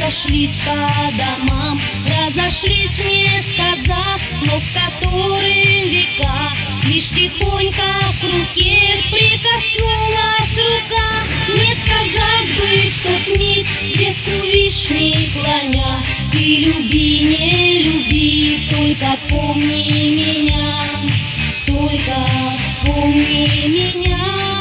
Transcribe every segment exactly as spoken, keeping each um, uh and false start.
разошлись по домам, разошлись, не сказав слов, которым века. Лишь тихонько к руке прикоснулась рука. Не сказать бы в тот миг, ветку вишни клоня: ты люби, не люби, только помни меня, только помни меня.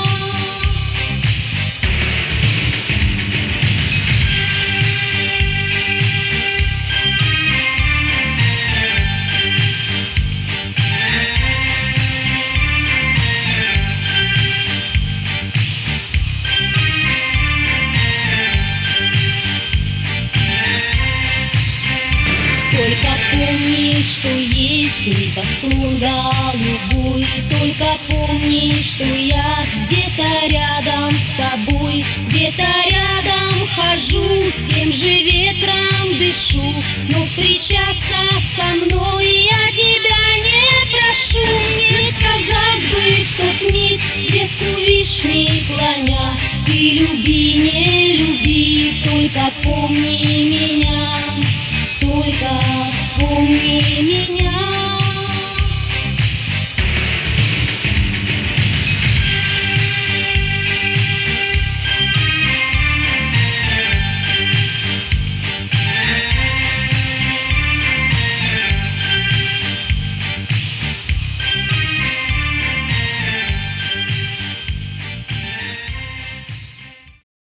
Только помни, что есть небосклон голубой, только помни, что я где-то рядом с тобой, где-то рядом хожу, тем же ветром дышу. Но встречаться со мной я тебя не прошу. Не сказать бы в тот миг, ветку вишни клоня: ты люби, не люби, только помни меня, только помни меня.